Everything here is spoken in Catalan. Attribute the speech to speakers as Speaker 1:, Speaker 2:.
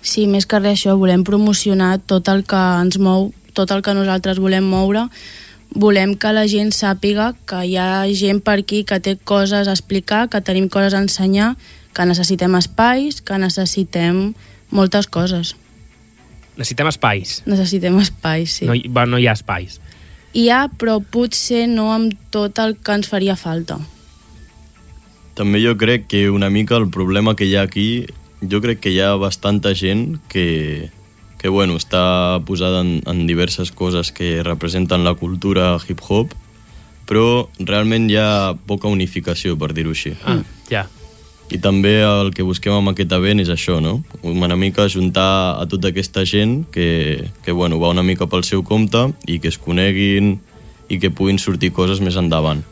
Speaker 1: Sí, més que res això, volem promocionar tot el que ens mou, tot el que nosaltres volem moure. Volem que la gent sàpiga que hi ha gent per aquí que té coses a explicar, que tenim coses a ensenyar, que necessitem espais, que necessitem moltes coses.
Speaker 2: Necessitem espais.
Speaker 1: Necessitem espais, sí.
Speaker 2: No hi ha espais.
Speaker 1: Hi ha, però potser no amb tot el que ens faria falta.
Speaker 3: També jo crec que una mica el problema que hi ha aquí, jo crec que hi ha bastanta gent que bueno, està posada en diverses coses que representen la cultura hip-hop, però realment hi ha poca unificació, per dir-ho així.
Speaker 2: Ja.
Speaker 3: I també el que busquem amb aquest event és això, no? Una mica juntar a tota aquesta gent que bueno, va una mica pel seu compte i que es coneguin i que puguin sortir coses més endavant.